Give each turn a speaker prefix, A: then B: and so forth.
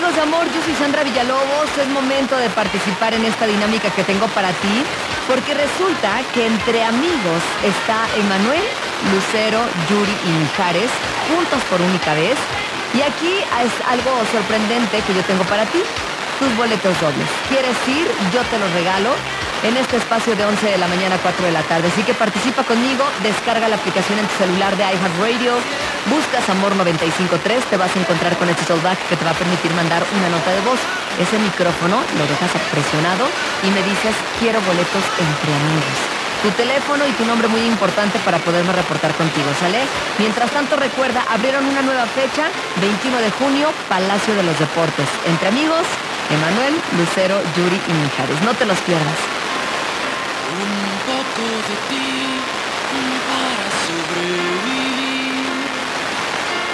A: Amigos de amor, yo soy Sandra Villalobos. Es momento de participar en esta dinámica que tengo para ti, porque resulta que entre amigos está Emanuel, Lucero, Yuri y Mijares, juntos por única vez. Y aquí es algo sorprendente que yo tengo para ti, tus boletos dobles. ¿Quieres ir? Yo te los regalo en este espacio de 11 de la mañana a 4 de la tarde. Así que participa conmigo, descarga la aplicación en tu celular de iHeartRadio, buscas Amor 95.3, te vas a encontrar con este callback que te va a permitir mandar una nota de voz. Ese micrófono lo dejas presionado y me dices, quiero boletos entre amigos. Tu teléfono y tu nombre muy importante para poderme reportar contigo, ¿sale? Mientras tanto, recuerda, abrieron una nueva fecha, 21 de junio, Palacio de los Deportes. Entre amigos, Emanuel, Lucero, Yuri y Mijares. No te los pierdas.
B: Un poco de ti para sobrevivir.